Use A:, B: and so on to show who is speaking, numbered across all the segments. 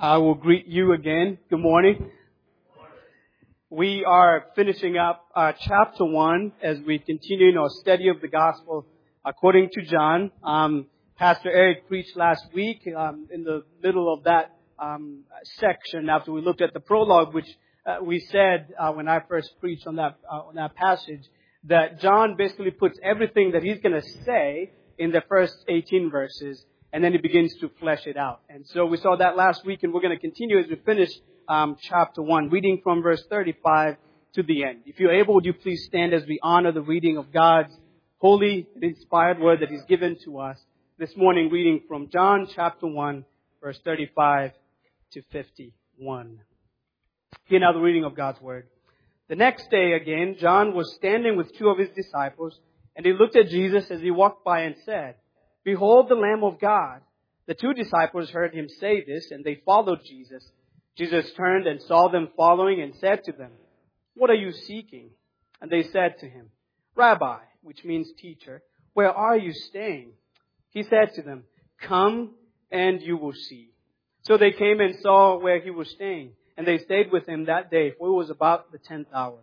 A: I will greet you again. Good morning. We are finishing up chapter 1 as we continue in our study of the gospel according to John. Pastor Eric preached last week in the middle of that section after we looked at the prologue, which we said when I first preached on that passage, that John basically puts everything that he's going to say in the first 18 verses, and then he begins to flesh it out. And so we saw that last week, and we're going to continue as we finish chapter 1, reading from verse 35 to the end. If you're able, would you please stand as we honor the reading of God's holy and inspired word that He's given to us this morning, reading from John chapter 1, verse 35 to 51. Hear now the reading of God's word. The next day again, John was standing with two of his disciples, and he looked at Jesus as he walked by and said, "Behold the Lamb of God." The two disciples heard him say this, and they followed Jesus. Jesus turned and saw them following and said to them, "What are you seeking?" And they said to him, "Rabbi," which means teacher, "where are you staying?" He said to them, "Come and you will see." So they came and saw where he was staying, and they stayed with him that day, for it was about the 10th hour.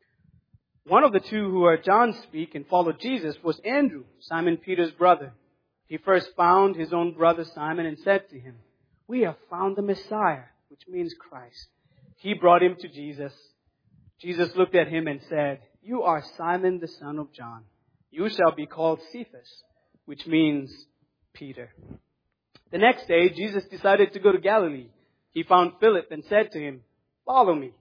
A: One of the two who heard John speak and followed Jesus was Andrew, Simon Peter's brother. He first found his own brother Simon and said to him, "We have found the Messiah," which means Christ. He brought him to Jesus. Jesus looked at him and said, "You are Simon the son of John. You shall be called Cephas," which means Peter. The next day, Jesus decided to go to Galilee. He found Philip and said to him, "Follow me."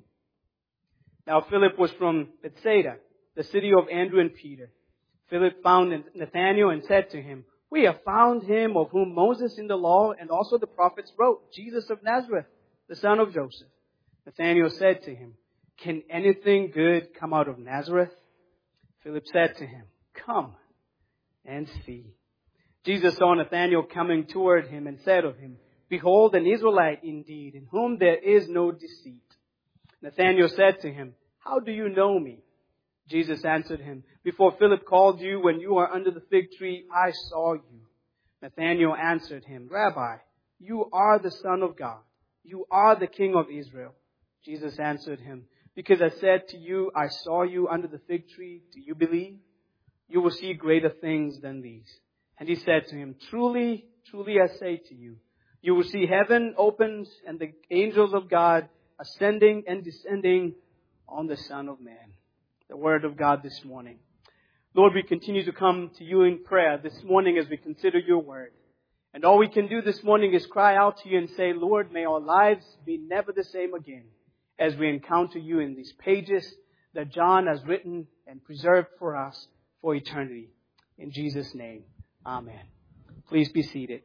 A: Now Philip was from Bethsaida, the city of Andrew and Peter. Philip found Nathanael and said to him, "We have found him of whom Moses in the law and also the prophets wrote, Jesus of Nazareth, the son of Joseph." Nathanael said to him, "Can anything good come out of Nazareth?" Philip said to him, "Come and see." Jesus saw Nathanael coming toward him and said of him, "Behold, an Israelite indeed, in whom there is no deceit." Nathanael said to him, "How do you know me?" Jesus answered him, "Before Philip called you, when you were under the fig tree, I saw you." Nathanael answered him, "Rabbi, you are the Son of God. You are the King of Israel." Jesus answered him, "Because I said to you, I saw you under the fig tree, do you believe? You will see greater things than these." And he said to him, "Truly, truly I say to you, you will see heaven opened and the angels of God ascending and descending on the Son of Man." The word of God this morning. Lord, we continue to come to you in prayer this morning as we consider your word. And all we can do this morning is cry out to you and say, "Lord, may our lives be never the same again as we encounter you in these pages that John has written and preserved for us for eternity." In Jesus' name, amen. Please be seated.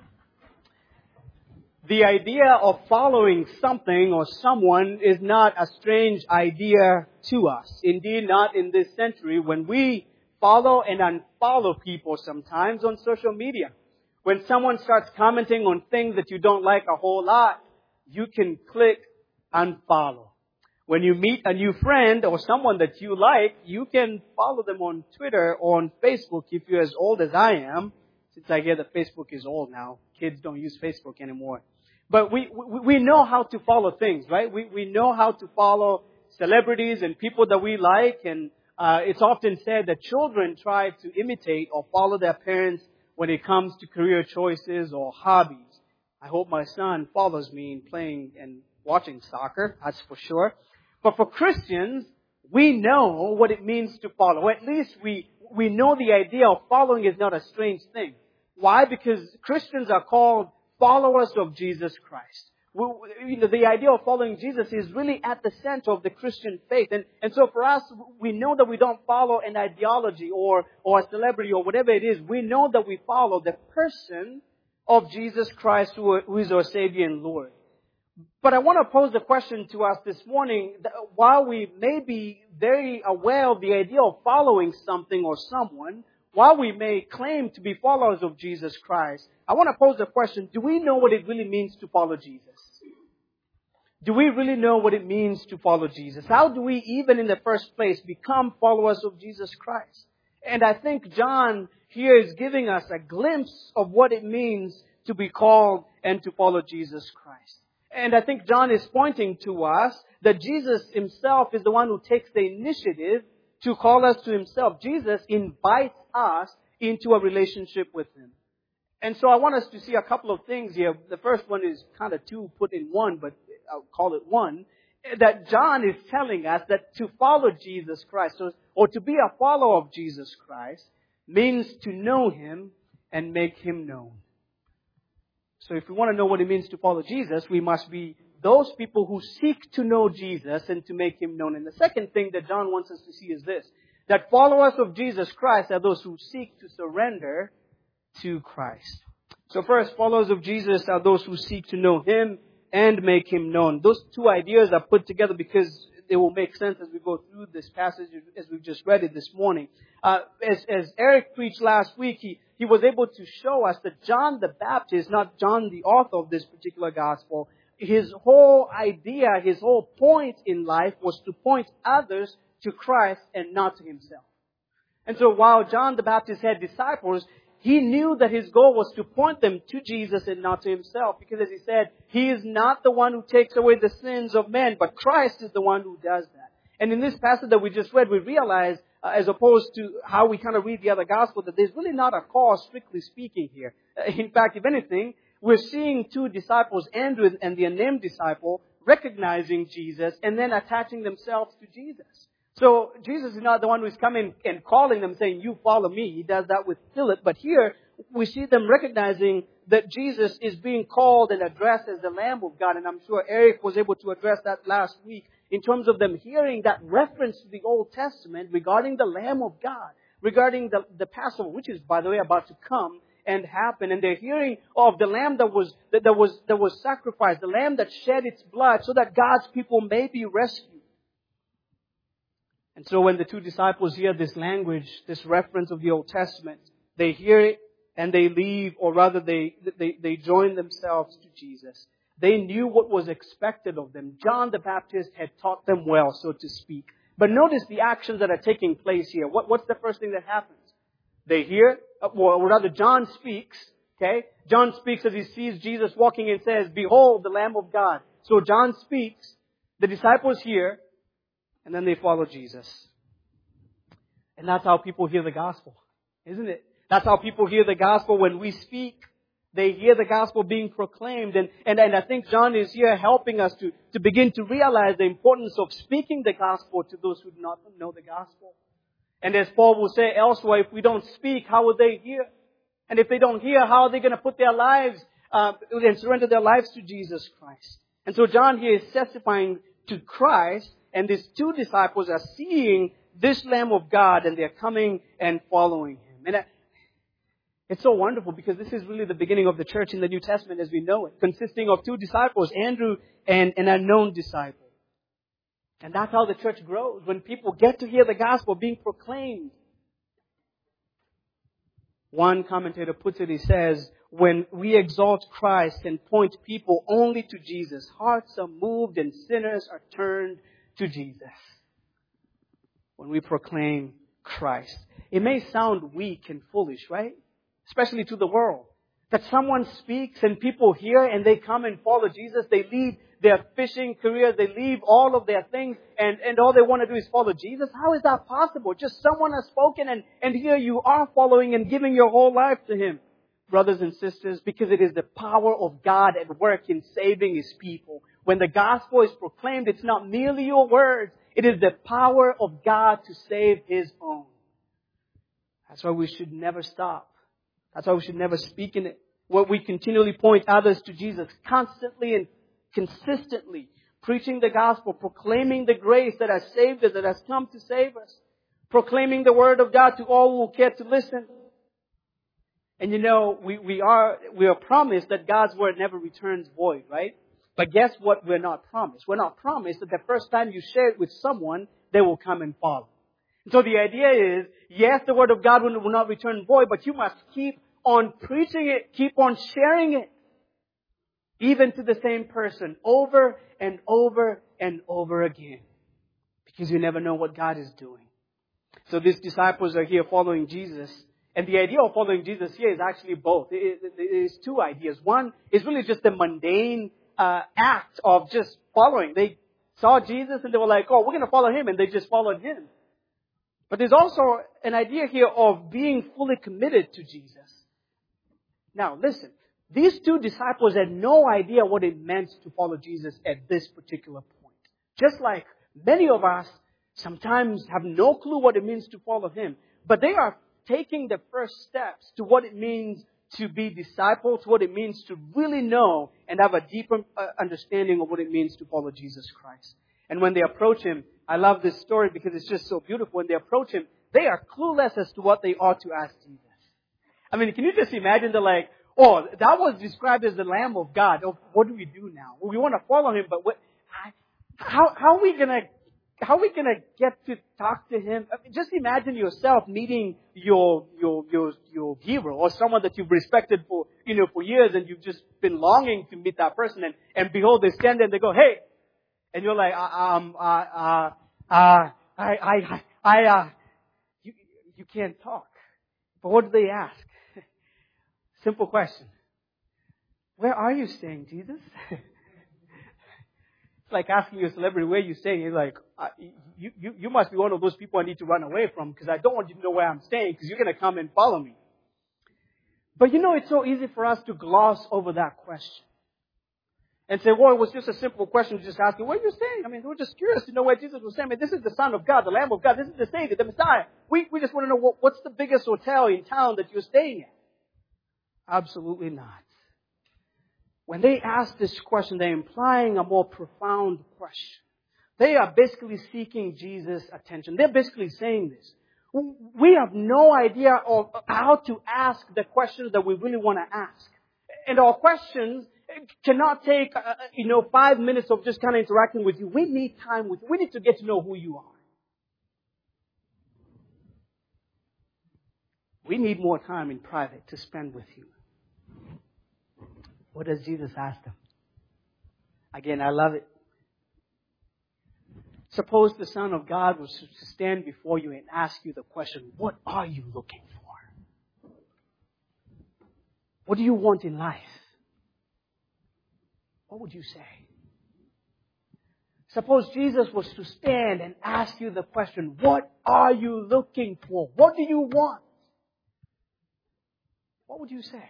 A: The idea of following something or someone is not a strange idea to us. Indeed, not in this century when we follow and unfollow people sometimes on social media. When someone starts commenting on things that you don't like a whole lot, you can click unfollow. When you meet a new friend or someone that you like, you can follow them on Twitter or on Facebook if you're as old as I am. Since I hear that Facebook is old now. Kids don't use Facebook anymore. But we know how to follow things, right? We know how to follow celebrities and people that we like. And it's often said that children try to imitate or follow their parents when it comes to career choices or hobbies. I hope my son follows me in playing and watching soccer, that's for sure. But for Christians, we know what it means to follow. Or at least we know the idea of following is not a strange thing. Why? Because Christians are called followers of Jesus Christ. The idea of following Jesus is really at the center of the Christian faith. And so for us, we know that we don't follow an ideology or a celebrity or whatever it is. We know that we follow the person of Jesus Christ who is our Savior and Lord. But I want to pose the question to us this morning, that while we may be very aware of the idea of following something or someone, while we may claim to be followers of Jesus Christ, I want to pose the question, do we know what it really means to follow Jesus? Do we really know what it means to follow Jesus? How do we even in the first place become followers of Jesus Christ? And I think John here is giving us a glimpse of what it means to be called and to follow Jesus Christ. And I think John is pointing to us that Jesus himself is the one who takes the initiative to call us to himself. Jesus invites us into a relationship with him. And so I want us to see a couple of things here. The first one is kind of two put in one, but I'll call it one. That John is telling us that to follow Jesus Christ, or to be a follower of Jesus Christ, means to know him and make him known. So if we want to know what it means to follow Jesus, we must be those people who seek to know Jesus and to make him known. And the second thing that John wants us to see is this, that followers of Jesus Christ are those who seek to surrender to Christ. So first, followers of Jesus are those who seek to know him and make him known. Those two ideas are put together because they will make sense as we go through this passage as we've just read it this morning. As Eric preached last week, he was able to show us that John the Baptist, not John the author of this particular gospel, his whole idea, his whole point in life was to point others to Christ and not to himself. And so while John the Baptist had disciples, he knew that his goal was to point them to Jesus and not to himself. Because as he said, he is not the one who takes away the sins of men, but Christ is the one who does that. And in this passage that we just read, we realize, as opposed to how we kind of read the other gospel, that there's really not a call, strictly speaking, here. In fact, if anything, we're seeing two disciples, Andrew and the unnamed disciple, recognizing Jesus and then attaching themselves to Jesus. So Jesus is not the one who's coming and calling them saying, you follow me. He does that with Philip. But here we see them recognizing that Jesus is being called and addressed as the Lamb of God. And I'm sure Eric was able to address that last week in terms of them hearing that reference to the Old Testament regarding the Lamb of God, regarding the Passover, which is, by the way, about to come and happen. And they're hearing of the Lamb that was sacrificed, the Lamb that shed its blood so that God's people may be rescued. And so when the two disciples hear this language, this reference of the Old Testament, they hear it and they leave, or rather they join themselves to Jesus. They knew what was expected of them. John the Baptist had taught them well, so to speak. But notice the actions that are taking place here. What's the first thing that happens? They hear, or rather John speaks, okay? John speaks as he sees Jesus walking and says, behold, the Lamb of God. So John speaks, the disciples hear, and then they follow Jesus. And that's how people hear the gospel, isn't it? That's how people hear the gospel when we speak. They hear the gospel being proclaimed. And I think John is here helping us to begin to realize the importance of speaking the gospel to those who do not know the gospel. And as Paul will say elsewhere, if we don't speak, how will they hear? And if they don't hear, how are they going to put their lives and surrender their lives to Jesus Christ? And so John here is testifying to Christ, and these two disciples are seeing this Lamb of God, and they're coming and following him. And it's so wonderful because this is really the beginning of the church in the New Testament as we know it, consisting of two disciples, Andrew and an unknown disciple. And that's how the church grows, when people get to hear the gospel being proclaimed. One commentator puts it, he says, when we exalt Christ and point people only to Jesus, hearts are moved and sinners are turned to Jesus. When we proclaim Christ. It may sound weak and foolish, right? Especially to the world. That someone speaks and people hear and they come and follow Jesus. They leave their fishing careers. They leave all of their things and all they want to do is follow Jesus. How is that possible? Just someone has spoken and here you are following and giving your whole life to Him. Brothers and sisters, because it is the power of God at work in saving His people. When the gospel is proclaimed, it's not merely your words. It is the power of God to save His own. That's why we should never stop. That's why we should never speak in it. Where we continually point others to Jesus, constantly and consistently preaching the gospel, proclaiming the grace that has saved us, that has come to save us, proclaiming the word of God to all who care to listen. And you know, we are promised that God's word never returns void, right? But guess what we're not promised? We're not promised that the first time you share it with someone, they will come and follow. And so the idea is, yes, the word of God will not return void, but you must keep on preaching it, keep on sharing it, even to the same person, over and over and over again. Because you never know what God is doing. So these disciples are here following Jesus. And the idea of following Jesus here is actually both. It is two ideas. One is really just the mundane act of just following. They saw Jesus and they were like, oh, we're going to follow him, and they just followed him. But there's also an idea here of being fully committed to Jesus. Now, listen. These two disciples had no idea what it meant to follow Jesus at this particular point. Just like many of us sometimes have no clue what it means to follow him. But they are taking the first steps to what it means to be disciples, what it means to really know and have a deeper understanding of what it means to follow Jesus Christ. And when they approach him, I love this story because it's just so beautiful. When they approach him, they are clueless as to what they ought to ask Jesus. I mean, can you just imagine they're like, oh, that was described as the Lamb of God. Oh, what do we do now? Well, we want to follow him, but how are we gonna get to talk to him? I mean, just imagine yourself meeting your hero or someone that you've respected for years, and you've just been longing to meet that person, and behold, they stand there and they go, hey, and you're like, you can't talk. But what do they ask? Simple question. Where are you staying, Jesus? It's like asking your celebrity, where are you staying? You're like, you must be one of those people I need to run away from, because I don't want you to know where I'm staying, because you're going to come and follow me. But it's so easy for us to gloss over that question. And say, well, it was just a simple question, just asking, where are you staying? I mean, we're just curious to know where Jesus was staying. I mean, this is the Son of God, the Lamb of God. This is the Savior, the Messiah. We just want to know what's the biggest hotel in town that you're staying at? Absolutely not. When they ask this question, they're implying a more profound question. They are basically seeking Jesus' attention. They're basically saying this. We have no idea of how to ask the questions that we really want to ask. And our questions cannot take, 5 minutes of just kind of interacting with you. We need time with you. We need to get to know who you are. We need more time in private to spend with you. What does Jesus ask them? Again, I love it. Suppose the Son of God was to stand before you and ask you the question, what are you looking for? What do you want in life? What would you say? Suppose Jesus was to stand and ask you the question, what are you looking for? What do you want? What would you say?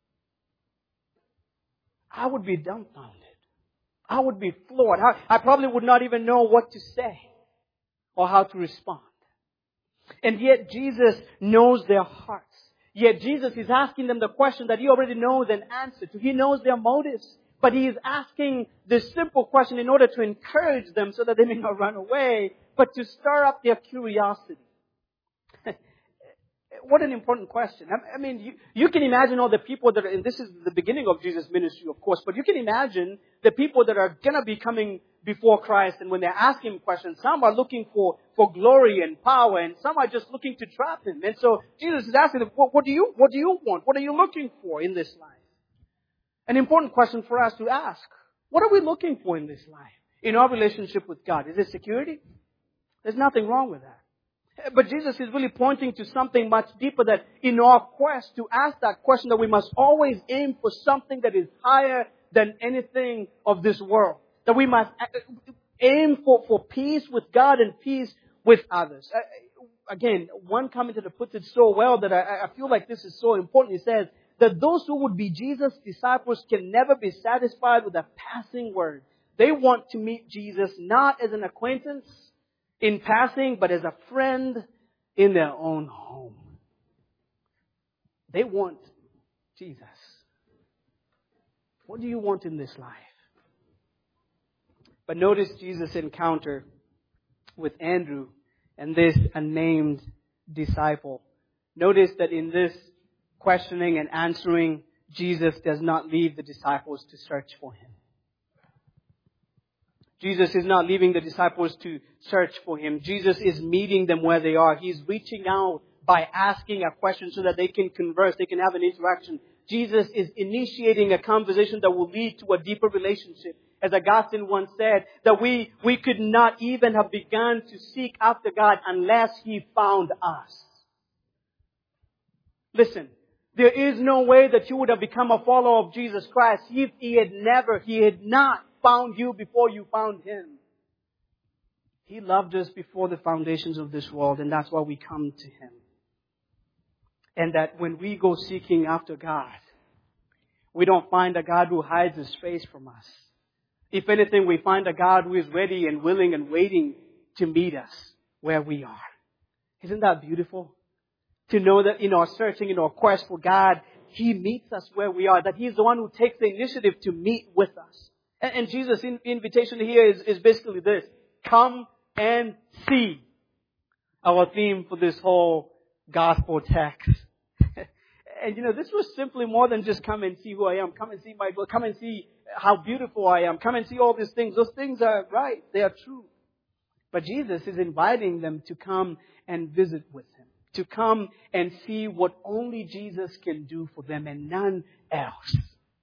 A: I would be dumbfounded. I would be floored. I probably would not even know what to say or how to respond. And yet Jesus knows their hearts. Yet Jesus is asking them the question that He already knows an answer to. He knows their motives. But He is asking this simple question in order to encourage them so that they may not run away, but to stir up their curiosity. What an important question. I mean, you can imagine all the people that are, and this is the beginning of Jesus' ministry, of course, but you can imagine the people that are going to be coming before Christ, and when they're asking Him questions, some are looking for glory and power, and some are just looking to trap Him. And so Jesus is asking them, what do you want? What are you looking for in this life? An important question for us to ask. What are we looking for in this life? In our relationship with God? Is it security? There's nothing wrong with that. But Jesus is really pointing to something much deeper, that in our quest to ask that question, that we must always aim for something that is higher than anything of this world. That we must aim for peace with God and peace with others. Again, one commentator puts it so well that I feel like this is so important. He says that those who would be Jesus' disciples can never be satisfied with a passing word. They want to meet Jesus not as an acquaintance in passing, but as a friend in their own home. They want Jesus. What do you want in this life? But notice Jesus' encounter with Andrew and this unnamed disciple. Notice that in this questioning and answering, Jesus does not leave the disciples to search for Him. Jesus is not leaving the disciples to search for Him. Jesus is meeting them where they are. He's reaching out by asking a question so that they can converse, they can have an interaction. Jesus is initiating a conversation that will lead to a deeper relationship. As Augustine once said, that we could not even have begun to seek after God unless He found us. Listen, There is no way that you would have become a follower of Jesus Christ if He had not found you before you found Him. He loved us before the foundations of this world, and that's why we come to Him. And that when we go seeking after God, we don't find a God who hides His face from us. If anything, we find a God who is ready and willing and waiting to meet us where we are. Isn't that beautiful? To know that in our searching, in our quest for God, He meets us where we are. That He's the one who takes the initiative to meet with us. And Jesus' invitation here is basically this. Come and see. Our theme for this whole gospel text. And this was simply more than just come and see who I am. Come and see my book. Come and see how beautiful I am. Come and see all these things. Those things are right. They are true. But Jesus is inviting them to come and visit with Him. To come and see what only Jesus can do for them and none else.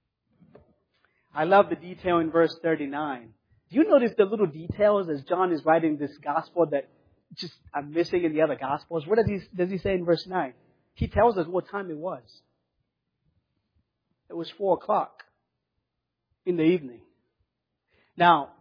A: I love the detail in verse 39. Do you notice the little details as John is writing this gospel that just are missing in the other gospels? What does he say in verse 9? He tells us what time it was. It was 4:00 in the evening. Now,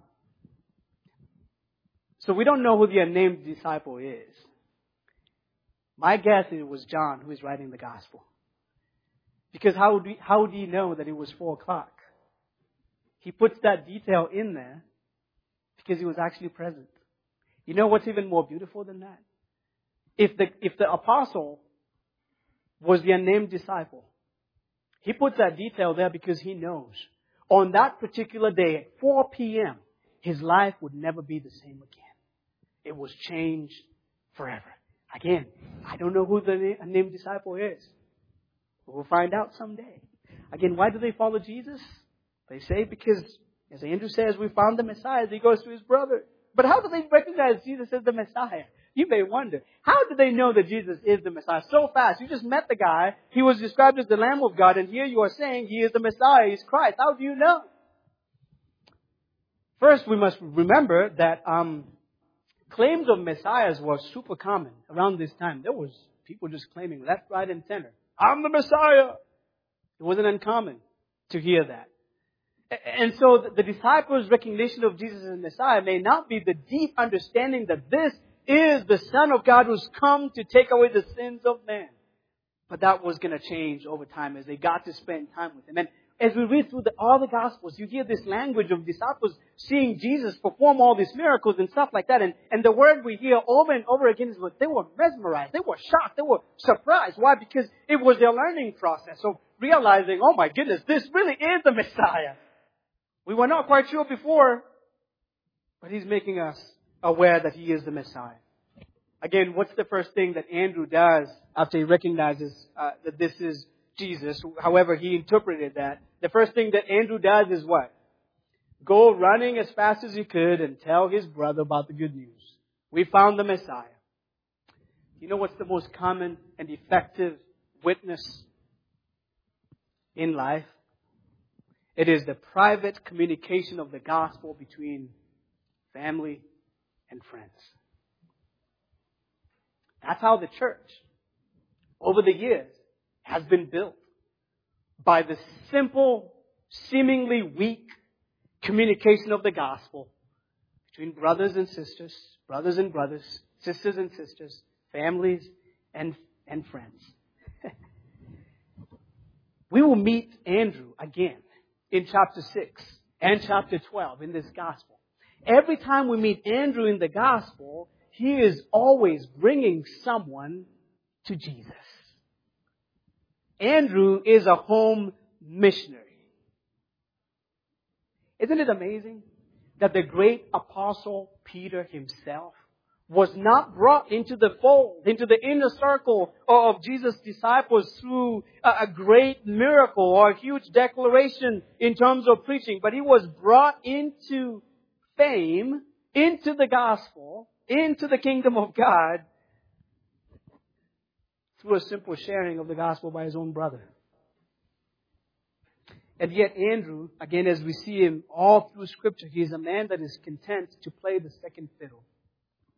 A: so we don't know who the unnamed disciple is. My guess is it was John who is writing the gospel. Because how would he know that it was 4:00? He puts that detail in there because he was actually present. You know what's even more beautiful than that? If the apostle was the unnamed disciple, he puts that detail there because he knows on that particular day at 4 p.m., his life would never be the same again. It was changed forever. Again, I don't know who the unnamed disciple is. We'll find out someday. Again, why do they follow Jesus? They say because, as Andrew says, we found the Messiah. He goes to his brother. But how do they recognize Jesus as the Messiah? You may wonder. How do they know that Jesus is the Messiah so fast? You just met the guy. He was described as the Lamb of God. And here you are saying He is the Messiah. He's Christ. How do you know? First, we must remember that claims of messiahs were super common around this time. There was people just claiming left, right, and center. I'm the Messiah. It wasn't uncommon to hear that. And so the disciples' recognition of Jesus as Messiah may not be the deep understanding that this is the Son of God who's come to take away the sins of man. But that was going to change over time as they got to spend time with Him. And as we read through all the Gospels, you hear this language of disciples seeing Jesus perform all these miracles and stuff like that. And the word we hear over and over again is what they were mesmerized. They were shocked. They were surprised. Why? Because it was their learning process of realizing, oh my goodness, this really is the Messiah. We were not quite sure before, but He's making us aware that He is the Messiah. Again, what's the first thing that Andrew does after he recognizes that this is Jesus, however he interpreted that? The first thing that Andrew does is what? Go running as fast as he could and tell his brother about the good news. We found the Messiah. You know what's the most common and effective witness in life? It is the private communication of the gospel between family and friends. That's how the church, over the years, has been built. By the simple, seemingly weak communication of the gospel between brothers and sisters, sisters and sisters, families and friends. We will meet Andrew again in chapter 6 and chapter 12 in this gospel. Every time we meet Andrew in the gospel, he is always bringing someone to Jesus. Andrew is a home missionary. Isn't it amazing that the great apostle Peter himself was not brought into the fold, into the inner circle of Jesus' disciples through a great miracle or a huge declaration in terms of preaching, but he was brought into fame, into the gospel, into the kingdom of God through a simple sharing of the gospel by his own brother. And yet Andrew, again, as we see him all through Scripture, he is a man that is content to play the second fiddle.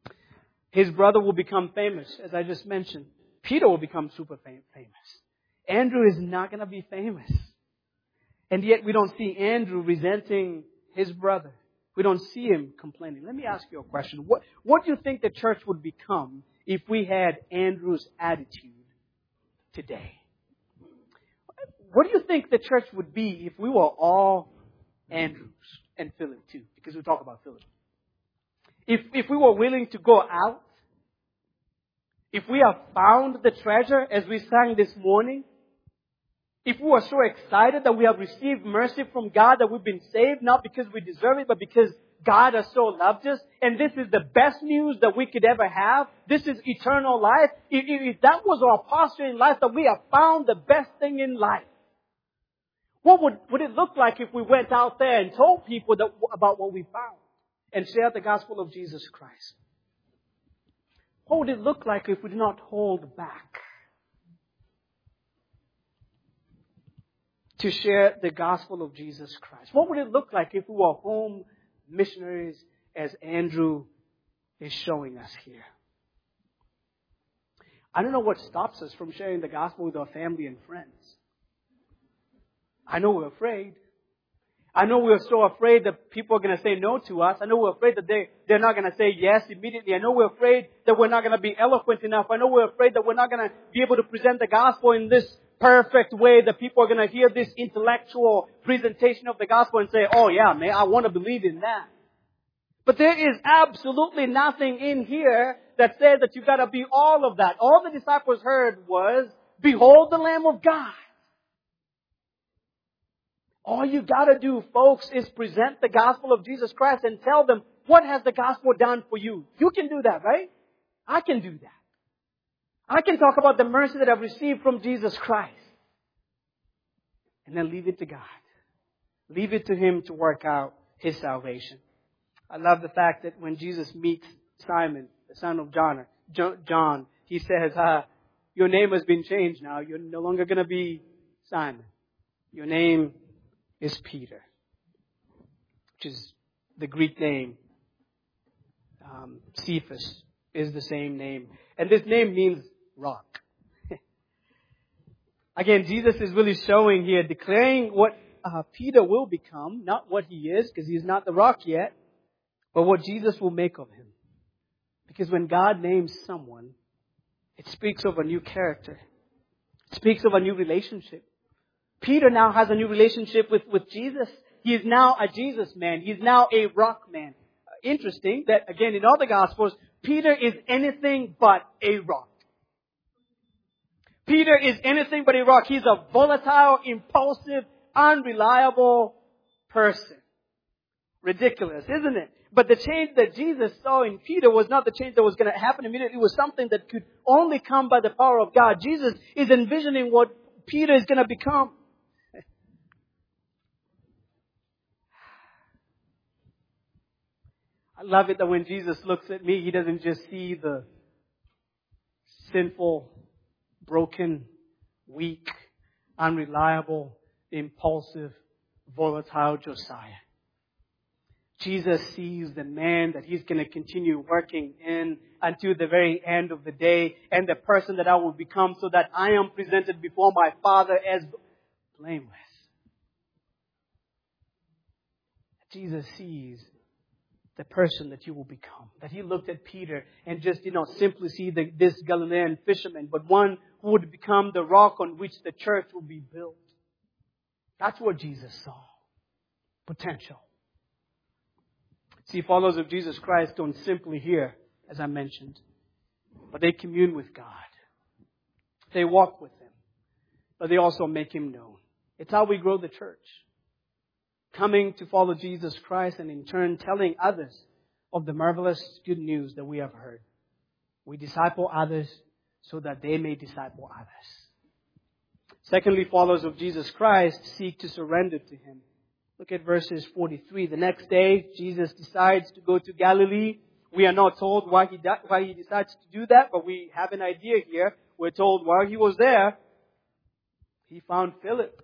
A: His brother will become famous, as I just mentioned. Peter will become super famous. Andrew is not going to be famous. And yet we don't see Andrew resenting his brother. We don't see him complaining. Let me ask you a question. What do you think the church would become if we had Andrew's attitude today? What do you think the church would be if we were all Andrews and Philip too? Because we talk about Philip. If we were willing to go out, if we have found the treasure as we sang this morning, if we were so excited that we have received mercy from God, that we've been saved, not because we deserve it, but because God has so loved us, and this is the best news that we could ever have. This is eternal life. If that was our posture in life, that we have found the best thing in life, what would it look like if we went out there and told people about what we found and shared the gospel of Jesus Christ? What would it look like if we did not hold back to share the gospel of Jesus Christ? What would it look like if we were home missionaries as Andrew is showing us here? I don't know what stops us from sharing the gospel with our family and friends. I know we're afraid. I know we're so afraid that people are going to say no to us. I know we're afraid that they're not going to say yes immediately. I know we're afraid that we're not going to be eloquent enough. I know we're afraid that we're not going to be able to present the gospel in this perfect way that people are going to hear this intellectual presentation of the gospel and say, oh yeah, man, I want to believe in that. But there is absolutely nothing in here that says that you've got to be all of that. All the disciples heard was, behold the Lamb of God. All you got to do, folks, is present the gospel of Jesus Christ and tell them, what has the gospel done for you? You can do that, right? I can do that. I can talk about the mercy that I've received from Jesus Christ. And then leave it to God. Leave it to Him to work out His salvation. I love the fact that when Jesus meets Simon, the son of John, He says, your name has been changed now. You're no longer going to be Simon. Your name is Peter, which is the Greek name. Cephas is the same name. And this name means rock. Again, Jesus is really showing here, declaring what Peter will become, not what he is, because he's not the rock yet, but what Jesus will make of him. Because when God names someone, it speaks of a new character. It speaks of a new relationship. Peter now has a new relationship with Jesus. He is now a Jesus man. He's now a rock man. Interesting that, again, in all the Gospels, Peter is anything but a rock. Peter is anything but a rock. He's a volatile, impulsive, unreliable person. Ridiculous, isn't it? But the change that Jesus saw in Peter was not the change that was going to happen immediately. It was something that could only come by the power of God. Jesus is envisioning what Peter is going to become. I love it that when Jesus looks at me, He doesn't just see the sinful, broken, weak, unreliable, impulsive, volatile Josiah. Jesus sees the man that He's going to continue working in until the very end of the day, and the person that I will become, so that I am presented before my Father as blameless. Jesus sees the person that you will become. That He looked at Peter and just, simply see this Galilean fisherman, but one who would become the rock on which the church will be built. That's what Jesus saw. Potential. See, followers of Jesus Christ don't simply hear, as I mentioned, but they commune with God. They walk with Him, but they also make Him known. It's how we grow the church. Coming to follow Jesus Christ and in turn telling others of the marvelous good news that we have heard. We disciple others so that they may disciple others. Secondly, followers of Jesus Christ seek to surrender to Him. Look at verses 43. The next day, Jesus decides to go to Galilee. We are not told why he decides to do that, but we have an idea here. We're told while He was there, He found Philip.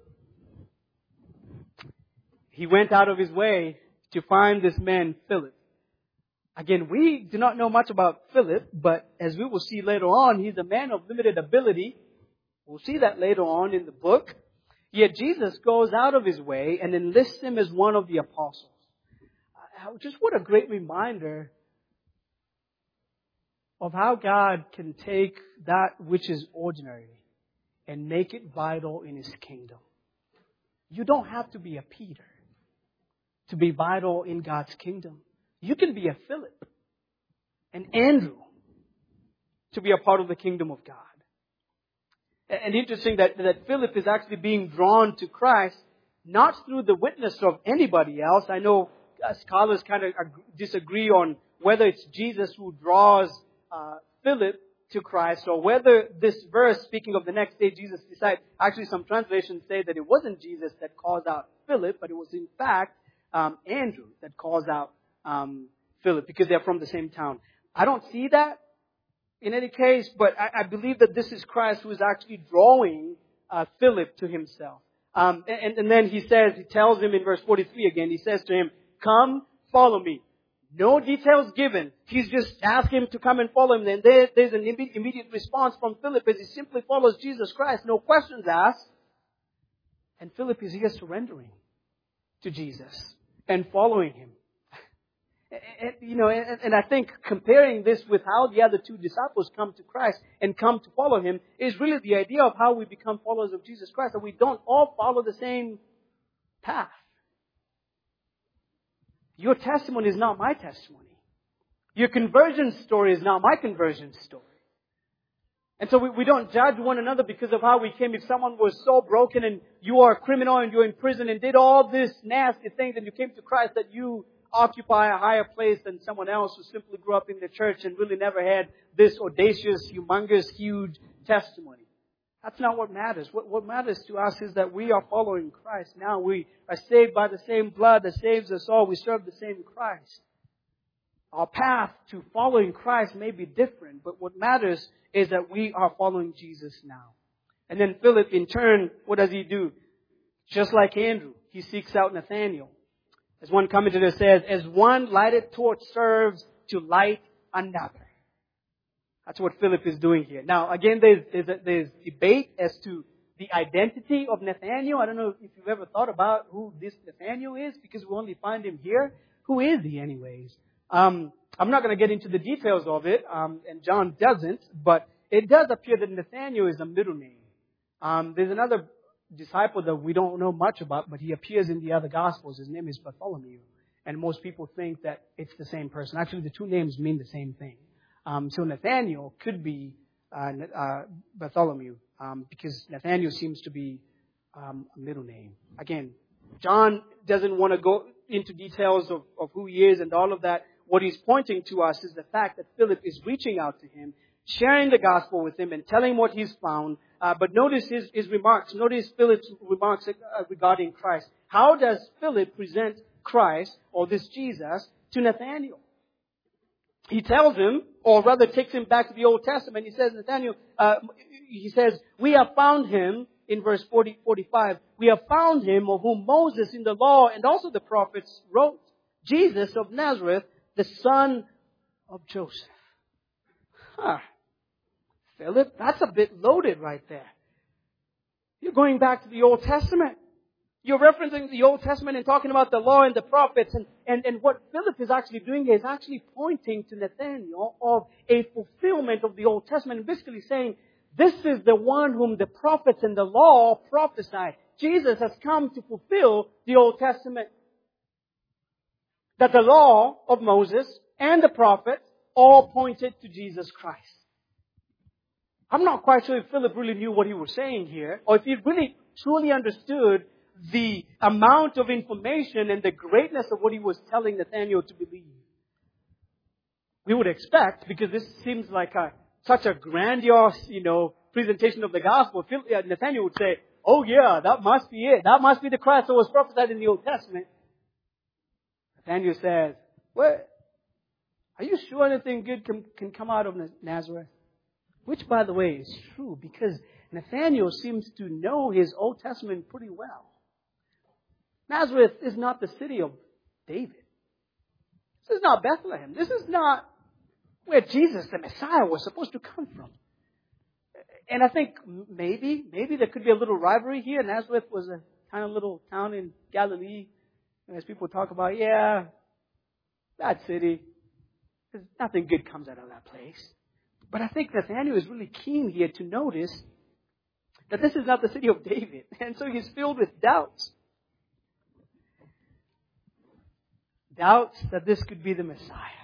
A: He went out of His way to find this man, Philip. Again, we do not know much about Philip, but as we will see later on, he's a man of limited ability. We'll see that later on in the book. Yet Jesus goes out of His way and enlists him as one of the apostles. Just what a great reminder of how God can take that which is ordinary and make it vital in His kingdom. You don't have to be a Peter to be vital in God's kingdom. You can be a Philip, an Andrew, to be a part of the kingdom of God. And interesting that Philip is actually being drawn to Christ, not through the witness of anybody else. I know scholars kind of disagree on whether it's Jesus who draws Philip to Christ, or whether this verse, speaking of the next day Jesus decided, actually some translations say that it wasn't Jesus that calls out Philip, but it was in fact Andrew that calls out Philip, because they're from the same town. I don't see that in any case, but I believe that this is Christ who is actually drawing Philip to Himself. And then He tells him in verse 43 again, He says to him, "Come, follow me." No details given. He's just asked him to come and follow him. And there's an immediate response from Philip as he simply follows Jesus Christ. No questions asked. And Philip is here surrendering to Jesus and following Him. And I think comparing this with how the other two disciples come to Christ and come to follow Him is really the idea of how we become followers of Jesus Christ. And we don't all follow the same path. Your testimony is not my testimony. Your conversion story is not my conversion story. And so we don't judge one another because of how we came. If someone was so broken and you are a criminal and you're in prison and did all this nasty things and you came to Christ, that you occupy a higher place than someone else who simply grew up in the church and really never had this audacious, humongous, huge testimony. That's not what matters. What matters to us is that we are following Christ. Now we are saved by the same blood that saves us all. We serve the same Christ. Our path to following Christ may be different, but what matters is that we are following Jesus now. And then Philip, in turn, what does he do? Just like Andrew, he seeks out Nathanael. As one commentator says, as one lighted torch serves to light another. That's what Philip is doing here. Now, again, there's debate as to the identity of Nathanael. I don't know if you've ever thought about who this Nathanael is, because we only find him here. Who is he anyways? I'm not going to get into the details of it, and John doesn't, but it does appear that Nathanael is a middle name. There's another disciple that we don't know much about, but he appears in the other Gospels. His name is Bartholomew, and most people think that it's the same person. Actually, the two names mean the same thing. So Nathanael could be Bartholomew, because Nathanael seems to be a middle name. Again, John doesn't want to go into details of who he is and all of that. What he's pointing to us is the fact that Philip is reaching out to him, sharing the gospel with him and telling him what he's found. But notice his remarks. Notice Philip's remarks regarding Christ. How does Philip present Christ, or this Jesus, to Nathanael? He tells him, or rather takes him back to the Old Testament. He says, Nathanael, he says, we have found him, in verse 45, we have found him of whom Moses in the law and also the prophets wrote, Jesus of Nazareth, the son of Joseph. Philip, that's a bit loaded right there. You're going back to the Old Testament. You're referencing the Old Testament and talking about the law and the prophets. And what Philip is actually doing is actually pointing to Nathanael of a fulfillment of the Old Testament. And basically saying, this is the one whom the prophets and the law prophesied. Jesus has come to fulfill the Old Testament. That the law of Moses and the prophets all pointed to Jesus Christ. I'm not quite sure if Philip really knew what he was saying here, or if he really truly understood the amount of information and the greatness of what he was telling Nathanael to believe. We would expect, because this seems like such a grandiose, presentation of the gospel, Nathanael would say, oh yeah, that must be it. That must be the Christ that was prophesied in the Old Testament. Nathanael says, well, are you sure anything good can come out of Nazareth? Which, by the way, is true, because Nathanael seems to know his Old Testament pretty well. Nazareth is not the city of David. This is not Bethlehem. This is not where Jesus, the Messiah, was supposed to come from. And I think maybe there could be a little rivalry here. Nazareth was a kind of little town in Galilee. And as people talk about, yeah, that city, nothing good comes out of that place. But I think Nathanael is really keen here to notice that this is not the city of David. And so he's filled with doubts. Doubts that this could be the Messiah.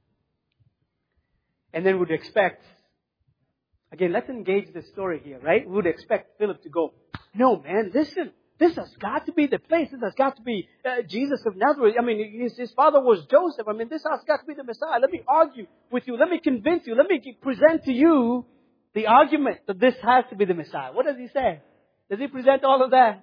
A: And then would expect, again, let's engage the story here, right? We would expect Philip to go, no man, listen, this has got to be the place. This has got to be Jesus of Nazareth. I mean, his father was Joseph. I mean, this has got to be the Messiah. Let me argue with you. Let me convince you. Let me present to you the argument that this has to be the Messiah. What does he say? Does he present all of that?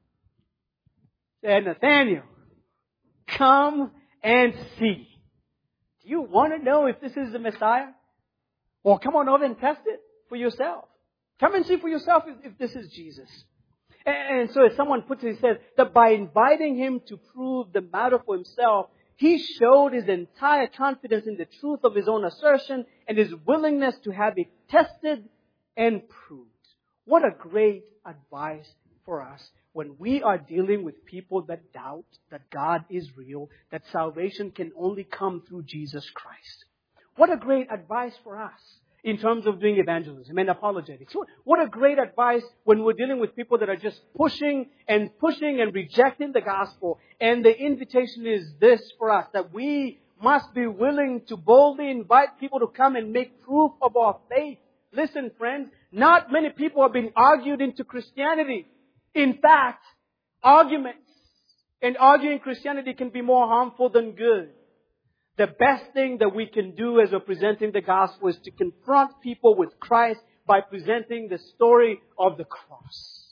A: He said, Nathanael, come and see. Do you want to know if this is the Messiah? Well, come on over and test it for yourself. Come and see for yourself if this is Jesus. And so as someone puts it, he says that by inviting him to prove the matter for himself, he showed his entire confidence in the truth of his own assertion and his willingness to have it tested and proved. What a great advice for us when we are dealing with people that doubt that God is real, that salvation can only come through Jesus Christ. What a great advice for us in terms of doing evangelism and apologetics. What a great advice when we're dealing with people that are just pushing and rejecting the gospel. And the invitation is this for us, that we must be willing to boldly invite people to come and make proof of our faith. Listen, friends, not many people have been argued into Christianity. In fact, arguments and arguing Christianity can be more harmful than good. The best thing that we can do as we're presenting the gospel is to confront people with Christ by presenting the story of the cross.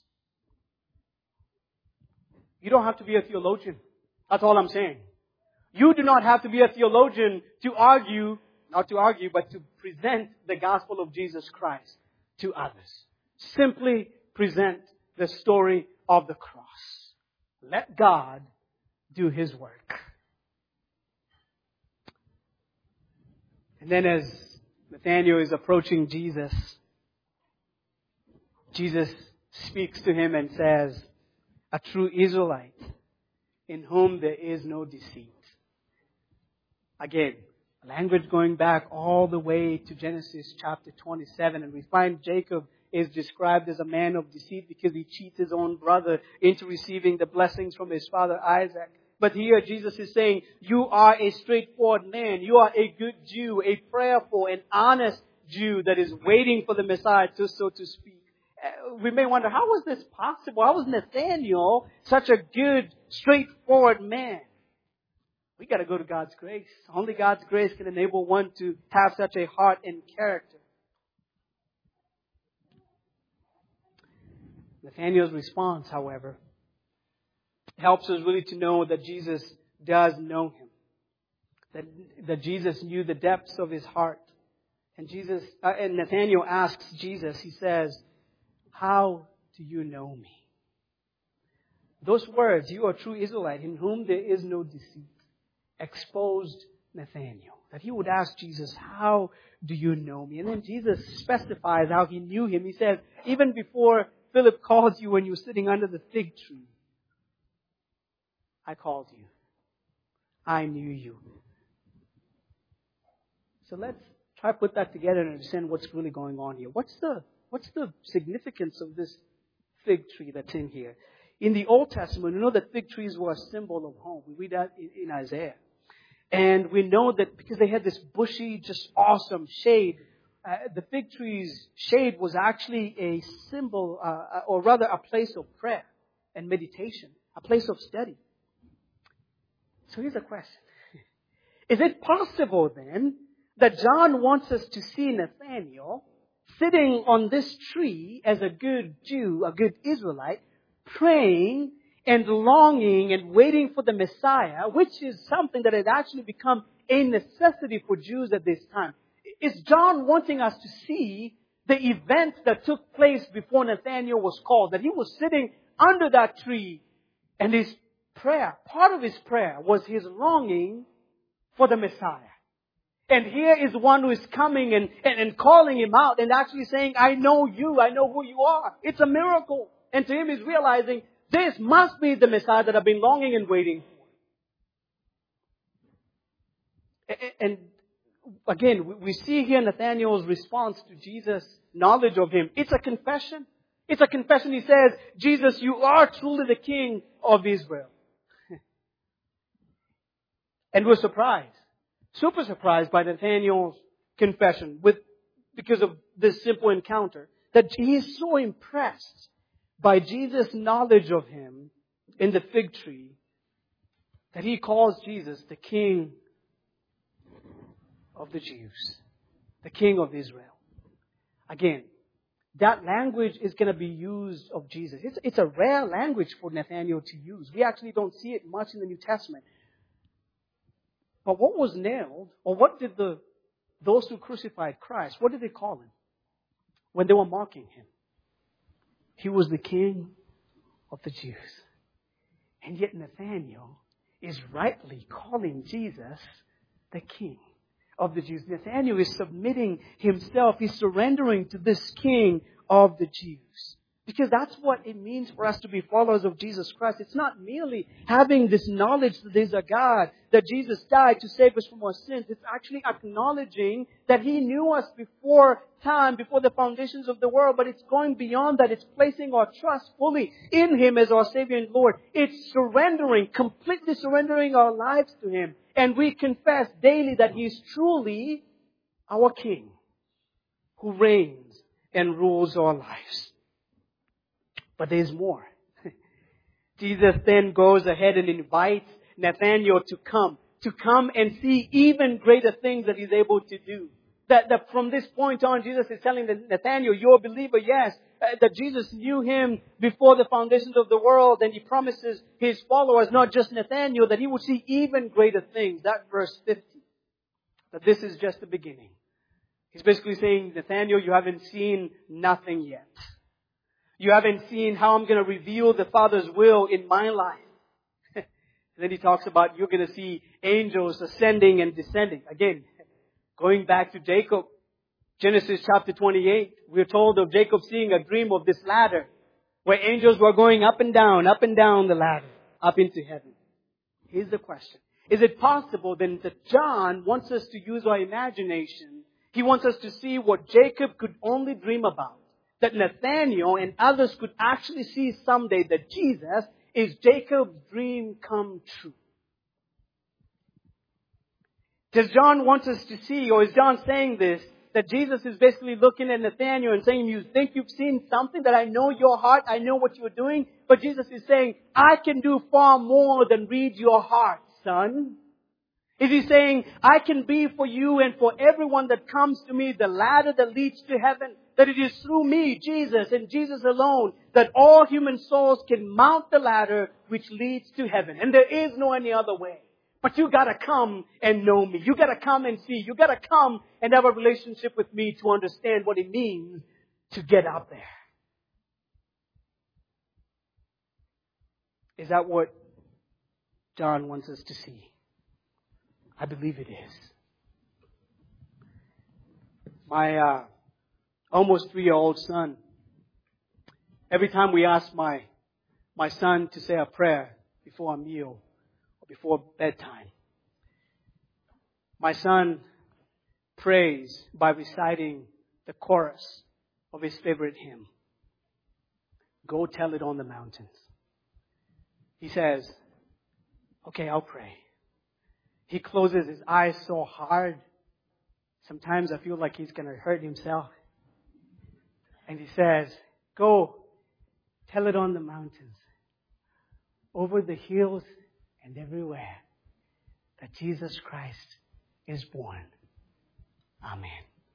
A: You don't have to be a theologian. That's all I'm saying. You do not have to be a theologian to argue, not to argue, but to present the gospel of Jesus Christ to others. Simply present the story of the cross. Let God do His work. And then as Nathanael is approaching Jesus, Jesus speaks to him and says, a true Israelite in whom there is no deceit. Again, language going back all the way to Genesis chapter 27, and we find Jacob is described as a man of deceit because he cheats his own brother into receiving the blessings from his father Isaac. But here Jesus is saying, you are a straightforward man. You are a good Jew, a prayerful and honest Jew that is waiting for the Messiah, so to speak. We may wonder, how was this possible? How was Nathanael such a good, straightforward man? We got to go to God's grace. Only God's grace can enable one to have such a heart and character. Nathanael's response, however, helps us really to know that Jesus does know him. That Jesus knew the depths of his heart. And Nathanael asks Jesus, he says, how do you know me? Those words, you are a true Israelite in whom there is no deceit, exposed Nathanael. That he would ask Jesus, how do you know me? And then Jesus specifies how he knew him. He says, even before Philip called you when you were sitting under the fig tree, I called you. I knew you. So let's try to put that together and understand what's really going on here. What's the significance of this fig tree that's in here? In the Old Testament, we know that fig trees were a symbol of home. We read that in Isaiah. And we know that because they had this bushy, just awesome shade, the fig tree's shade was actually a symbol, or rather a place of prayer and meditation, a place of study. So here's a question. Is it possible then that John wants us to see Nathanael sitting on this tree as a good Jew, a good Israelite, praying and longing and waiting for the Messiah, which is something that had actually become a necessity for Jews at this time? Is John wanting us to see the event that took place before Nathanael was called, that he was sitting under that tree and his prayer, part of his prayer was his longing for the Messiah. And here is one who is coming and calling him out and actually saying, I know you, I know who you are. It's a miracle. And to him he's realizing, this must be the Messiah that I've been longing and waiting for. And again, we see here Nathanael's response to Jesus' knowledge of him. It's a confession. It's a confession. He says, Jesus, you are truly the King of Israel. And we're surprised. Super surprised by Nathanael's confession because of this simple encounter. That he is so impressed by Jesus' knowledge of him in the fig tree that he calls Jesus the King of the Jews. The King of Israel. Again, that language is going to be used of Jesus. It's a rare language for Nathanael to use. We actually don't see it much in the New Testament. But what was nailed, or what did those who crucified Christ, what did they call him when they were mocking him? He was the King of the Jews. And yet Nathanael is rightly calling Jesus the King of the Jews. Nathanael is submitting himself. He's surrendering to this King of the Jews. Because that's what it means for us to be followers of Jesus Christ. It's not merely having this knowledge that there's a God, that Jesus died to save us from our sins. It's actually acknowledging that He knew us before time, before the foundations of the world. But it's going beyond that. It's placing our trust fully in Him as our Savior and Lord. It's surrendering, completely surrendering our lives to Him. And we confess daily that He is truly our King, who reigns and rules our lives. But there's more. Jesus then goes ahead and invites Nathanael to come and see even greater things that he's able to do. That from this point on, Jesus is telling Nathanael, you're a believer, yes. That Jesus knew him before the foundations of the world, and he promises his followers, not just Nathanael, that he will see even greater things. That's verse 50. That this is just the beginning. He's basically saying, Nathanael, you haven't seen nothing yet. You haven't seen how I'm going to reveal the Father's will in my life. Then he talks about you're going to see angels ascending and descending. Again, going back to Jacob, Genesis chapter 28, we're told of Jacob seeing a dream of this ladder where angels were going up and down the ladder, up into heaven. Here's the question. Is it possible then that John wants us to use our imagination? He wants us to see what Jacob could only dream about. That Nathanael and others could actually see someday that Jesus is Jacob's dream come true. Does John want us to see, or is John saying this, that Jesus is basically looking at Nathanael and saying, you think you've seen something, that I know your heart, I know what you're doing, but Jesus is saying, I can do far more than read your heart, son. Is he saying, I can be for you and for everyone that comes to me the ladder that leads to heaven? That it is through me, Jesus, and Jesus alone, that all human souls can mount the ladder which leads to heaven. And there is no any other way. But you gotta come and know me. You gotta come and see. You gotta come and have a relationship with me to understand what it means to get out there. Is that what John wants us to see? I believe it is. My almost 3-year-old son, every time we ask my son to say a prayer before a meal or before bedtime, my son prays by reciting the chorus of his favorite hymn, Go Tell It on the Mountains. He says, okay, I'll pray. He closes his eyes so hard, sometimes I feel like he's going to hurt himself. And he says, go tell it on the mountains, over the hills and everywhere, that Jesus Christ is born. Amen.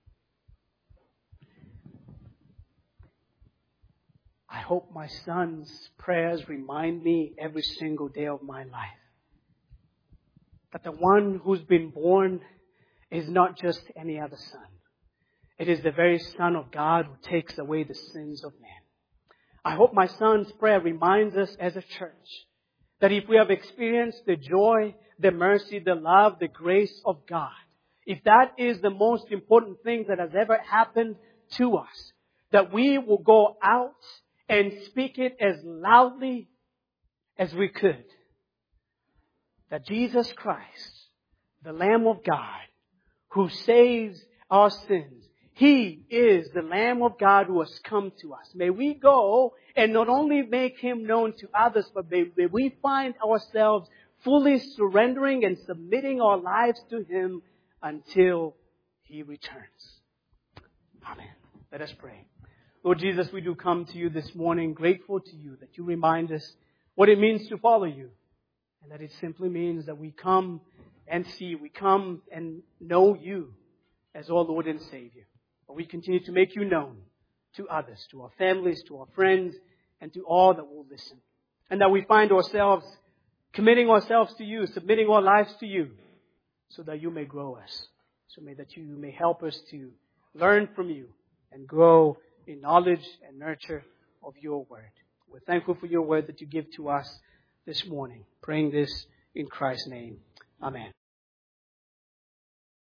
A: I hope my son's prayers remind me every single day of my life that the one who's been born is not just any other son. It is the very Son of God who takes away the sins of man. I hope my son's prayer reminds us as a church that if we have experienced the joy, the mercy, the love, the grace of God, if that is the most important thing that has ever happened to us, that we will go out and speak it as loudly as we could. That Jesus Christ, the Lamb of God, who saves our sins, He is the Lamb of God who has come to us. May we go and not only make Him known to others, but may we find ourselves fully surrendering and submitting our lives to Him until He returns. Amen. Let us pray. Lord Jesus, we do come to You this morning grateful to You that You remind us what it means to follow You. And that it simply means that we come and see, we come and know You as our Lord and Savior. But we continue to make You known to others, to our families, to our friends, and to all that will listen. And that we find ourselves committing ourselves to You, submitting our lives to You, so that You may grow us. So that You may help us to learn from You and grow in knowledge and nurture of Your Word. We're thankful for Your Word that You give to us this morning. Praying this in Christ's name. Amen.